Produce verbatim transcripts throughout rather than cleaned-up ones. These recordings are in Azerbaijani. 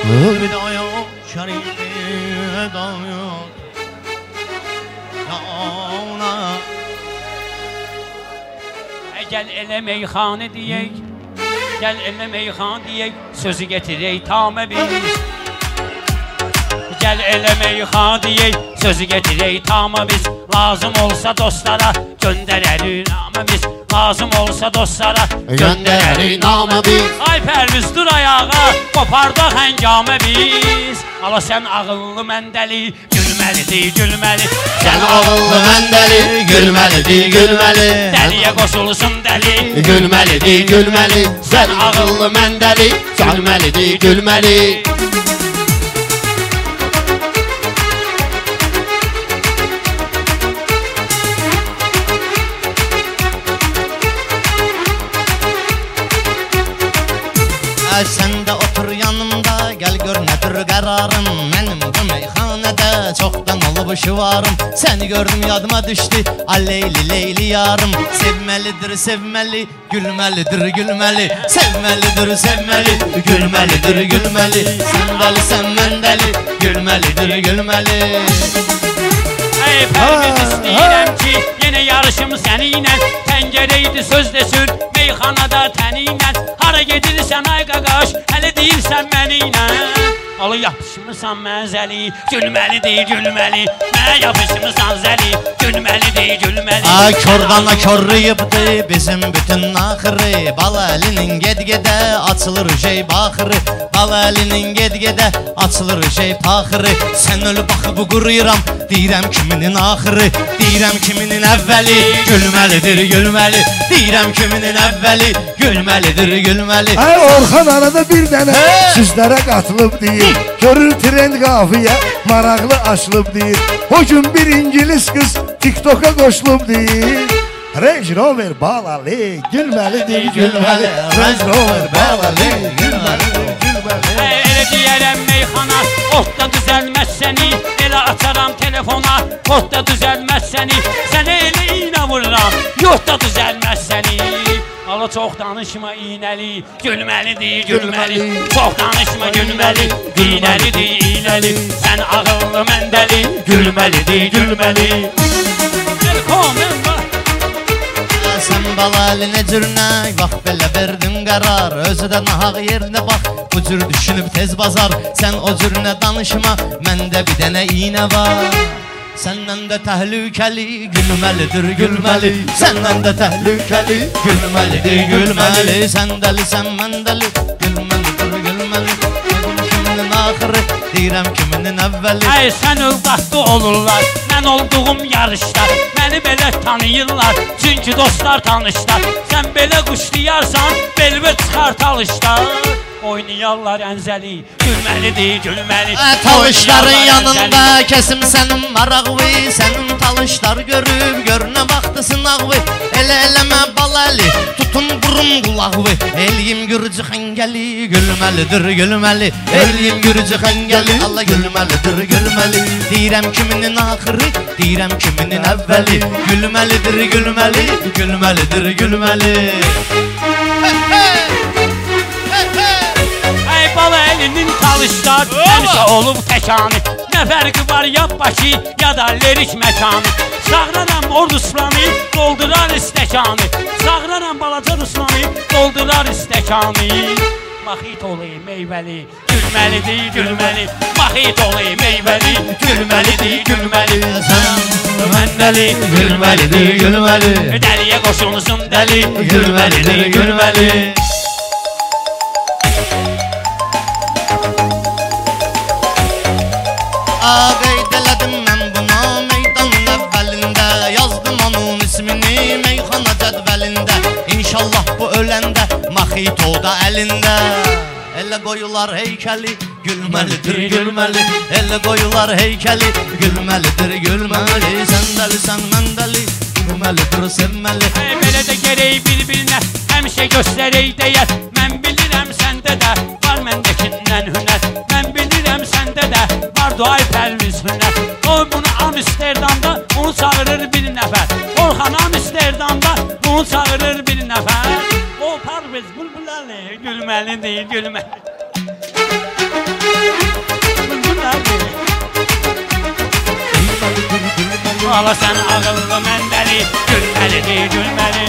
Vedaya şerifi vedaya yana. Gel ele meyxane diyek, gel ele meyxane diyek, sözü getirək tamə biz. Gel ele meyxane diyek, sözü getirək tamə biz. Lazım olsa dostlara göndərərik namə biz. Lazım olsa dostlara göndərərik namə biz. Ay Pərviz dur ayağa, qopardaq həngamə biz. Ala sən ağıllı məndəli, gülməlidir gülməli. Sən ağıllı məndəli, gülməlidir gülməli. Dəliyə qoşulsun dəli, gülməlidir gülməli. Sən ağıllı məndəli, gülməlidir gülməli. Sen de otur yanımda, gel gör nedir kararım. Benim bu meyhanede çoktan olup şıvarım. Seni gördüm yadıma düştü, aleyli leyli yarım. Sevmelidir sevmeli, gülmelidir gülmeli. Sevmelidir sevmeli, gülmelidir gülmeli. Sen deli sen mendeli, gülmelidir gülmeli. Ey Pərviz istəyirəm ki, yenə yarışım səninlə. Təngərəydi söz də sür, meyxanada təninlə. Hara gedirsən ay qaqaş, hələ deyirsən məniylə. Alı yapışmısan məzəli, gülməlidir gülməli. Mənə yapışmısan zəli, gülməlidir gülməli. Ay körgana körrüyübdü bizim bütün axırı. Bal əlinin ged-gedə açılır şey baxırı. Bal əlinin ged-gedə açılır şey paxırı. Sən ölü baxıb quruyuram, deyirəm kiminin axırı. Deyirəm kiminin əvvəli, gülməlidir gülməli. Deyirəm kiminin əvvəli, gülməlidir gülməli. Ay Orxan arada bir dənə sizlərə qatılıb deyir. Görür trend qafiyə, maraqlı açılıb deyir. O gün bir İngiliz qız TikTok'a qoşulub deyir. Range Rover balalı, gülməlidir gülməli. Range Rover balalı, gülməlidir gülməli. Elə deyərəm meyxana, otda düzəlməz səni. Elə açaram telefona, otda düzəlməz səni. Sənə elə iynə vururam, yotda düzəlməz səni. Ala çox danışma iynəli, gülməlidir gülməli. Çox danışma gülməli, iynəlidir iynəli. Sən ağıllı məndəli, gülməlidir gülməli. Sen balalı ne cürnək, vaxt belə verdin qərar. Özü də nahaq yerinə bax, bu cür düşünüb tez bazar. Sen o cürünə danışma, məndə bir dənə iynə var. Səndən də təhlükəli, gülməlidir gülməli. Səndən də təhlükəli, gülməlidir gülməli. Sən dəli, sən mən dəli, gülməlidir gülməli. Kiminin axırı, deyirəm kiminin əvvəli. Ay sən övqatlı olurlar, mən olduğum yarışda. Məni belə tanıyırlar, çünki dostlar tanışlar. Sən belə quşlayarsan, belvə çıxar talışlar. Oynayarlar ənzəli, gülməlidir gülməli. Talışların yanında kesim sənin maraqvı. Sənin talışlar görüb, görünə vaxtı sınaqvı. Elə eləmə balalı, tutun burun qulaqvı. Eliyim gürcü xəngəli, gülməlidir gülməli. Eliyim gürcü xəngəli, Allah gülməlidir gülməli. Deyirəm kiminin axırı, deyirəm kiminin əvvəli. Gülməlidir gülməli, gülməlidir gülməli. Bal əlinin talışlar, həmişə olub təkanı. Nə fərqi var ya Bakı, ya da lirik məkanı. Sağlaram o Ruslanı, doldurar istəkanı. Sağlaram balaca Ruslanı, doldurar istəkanı. Maxit olayım meyvəli, gülməlidir gülməli. Maxit olayım meyvəli, gülməlidir gülməli. Sən məndəli, Gülməlidir gülməli. Dəliyə qoşulsun dəli, Gülməlidir gülməli. Qeyd elədim mən buna meydanın əvvəlində. Yazdım onun ismini meyxana cədvəlində. İnşallah bu öləndə Maxito da əlində. Elə qoyular heykəli, gülməlidir gülməli. Elə qoyular heykəli, gülməlidir gülməli. Sən dəli sən mən dəli, gülməlidir sevməli. Belə də gerək bir-birinə həmişə göstərək deyər. Mən bilirəm səndə də var məndəkindən hünər. Mən bilirəm səndə də var Duay Pərviz hünər. O bunu Amsterdamda onu çağırır bir nəfər. Orxan Amsterdamda bunu çağırır bir nəfər. O Pərviz bülbüləli, gülməlidir gülməli. Valla sen ağıllı məndəli, gülməlidir, gülməli.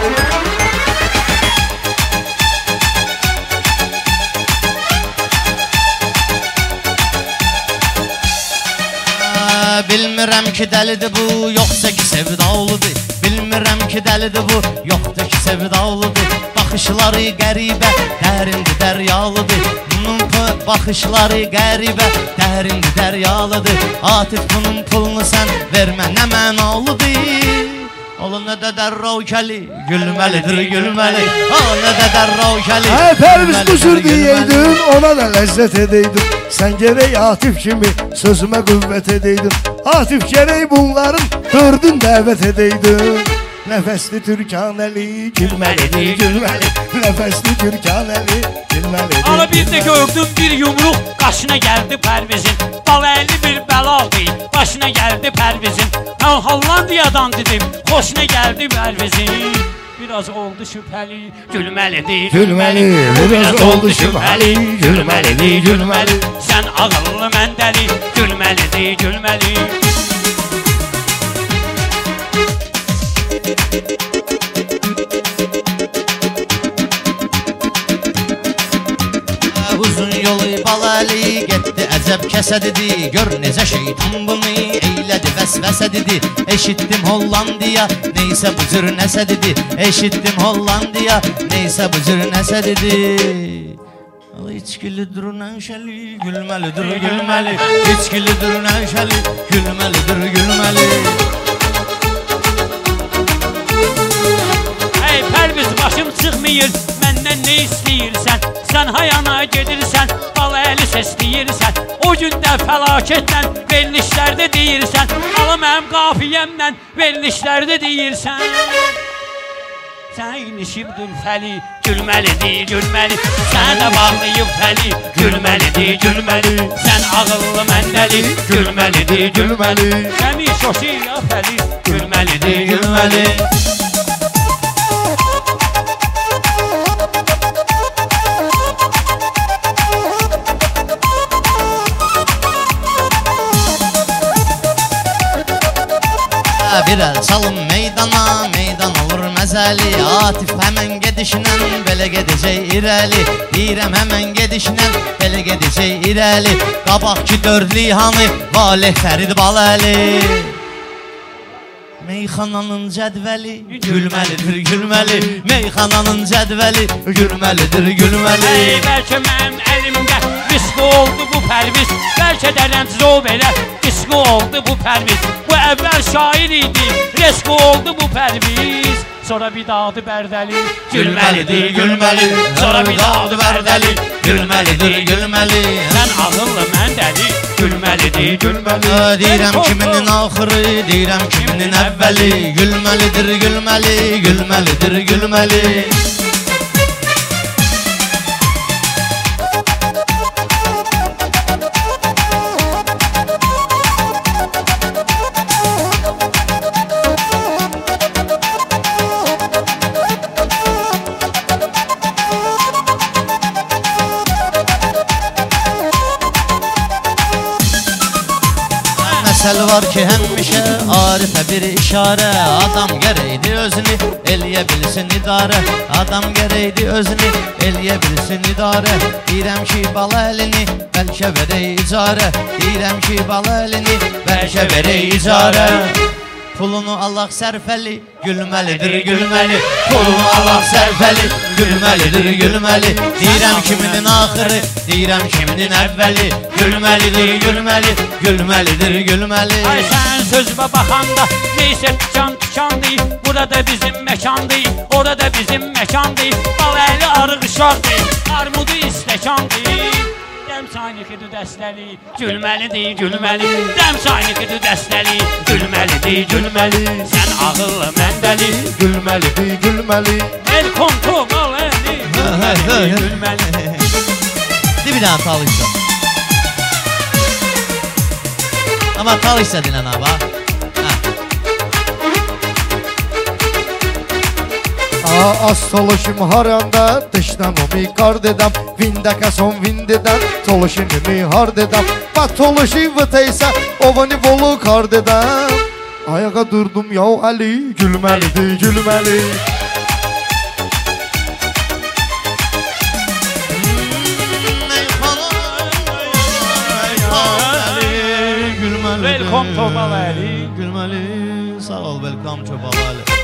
Bilmirəm ki dəlidir bu, yoxsa ki sevdalıdır. Bilmirəm ki dəlidir bu, yoxsa ki sevdalıdır. Baxışları qəribə, dərindir, dəryalıdır. Bunun baxışları qəribə, dərindir, dəryalıdır. Atif bunun pulunu sən vermə, nə mənalıdır. Ola nə də dərrav kəli, gülməlidir, gülməli. Ola nə də dərrav kəli, Hə, pərviz bu cür deyeydin, ona da ləzzət edeydin. Sən gerək Atif kimi sözümə qüvvət edeydin. Atif gerək bunların dördün dəvət edeydin. Nəfəsli Türkanəli, gülməlidir, gülməli. Nəfəsli Türkanəli, gülməlidir. Ala bir də gördüm bir yumruq, qaşına gəldi Pərvizin. Balaylı bir bəladır, başına gəldi Pərvizin. Mən Hollandiyadan dedim, xoşuna gəldi Pərvizin. Biraz oldu şübhəli, gülməlidir, Gülməli, biraz oldu şübhəli, gülməlidir, gülməli. Sən ağıllı məndəli, gülməlidir, gülməli. Uzun yolu balalı getdi əcəb kəsədidir. Gör necə şeytan bunu eylədi vəsvəsədidir. Eşitdim Hollandiya neysə bu cür nəsədidir. Eşitdim Hollandiya neysə bu cür nəsədidir. İçkilidir nəşəli, gülməlidir, gülməli. İçkilidir nəşəli, gülməlidir, gülməli. Ey Pərviz başım çıxmıyır, məndən nə istəyirsən? Sən hayana gedirsən, balaylı səsləyirsən. O gündə fəlakətlə verilişlərdə deyirsən. Ala mənim qafiyəmlə verilişlərdə deyirsən. Sən inişib dülfəli, gülməlidir, gülməli. Sən də bağlayıb fəli, gülməlidir, gülməli. Sən ağıllı məndəli, gülməlidir, gülməli. Səmi şoşiya fəli, gülməlidir, gülməli. Bir əl salın meydana, meydan olur məzəli. Atif həmən gedişlə belə gedəcək irəli. Deyirəm həmən gedişlə belə gedəcək irəli. Qabaqki dördlü hanı, Valeh Fərid Baləli. Meyxananın cədvəli, gülməlidir, gülməli. Meyxananın cədvəli, gülməlidir, gülməli. Ey, bəlkə mənim əlimdə riski oldu bu Pərviz. Bəlkə də rəmziz o belə riski oldu bu Pərviz. Bu əvvəl şair idi, riski oldu bu Pərviz. Sonra bir dağdı bərdəli, gülməlidir, gülməli. Sonra bir dağdı bərdəli, gülməlidir, gülməli. Sən ağıllı məndəli, gülməlidir, gülməli. Deyirəm kiminin axırı, deyirəm kiminin əvvəli. Gülməlidir, gülməli, gülməlidir, gülməli. Məsəl var ki həmişə Arifə bir işarə. Adam gərəkdi özünü eləyə bilsin idarə. Adam gərəkdi özünü eləyə bilsin idarə. Deyirəm ki bala əlini bəlkə verək icarə. Deyirəm ki bala əlini bəlkə verək icarə. Pulunu Allah sərfəli, gülməlidir, gülməli. Pulunu Allah sərfəli, gülməlidir, gülməli. Deyirəm kiminin axırı, deyirəm kiminin əvvəli. Gülməlidir, gülməli, gülməlidir, gülməli. Ay sən sözümə baxanda neysə tükan tükandı. Burada bizim məkandı, orada bizim məkandı. Balaylı arıq şardı, armudu istəkandı. Dəm sayniqidir dəstəli, gülməlidir, gülməli. Dəm sayniqidir dəstəli, gülməlidir, gülməli. Sən ağıllı məndəli, Gülməlidir, gülməli. el kontu balaylı, gülməlidir, gülməli. De bir dənə talışsa. Amma talışsa dinən abi. Az toluşum haranda dışdan omi kar dedem Vindaka son vindeden toluşinimi har dedem Bak toluşu vıtaysa ovani volu kar dedem Ayağa durdum yav Ali gülmelidir gülmeli Welcome to Bavali. Gülmeli. Sağ ol, welcome to Bavali.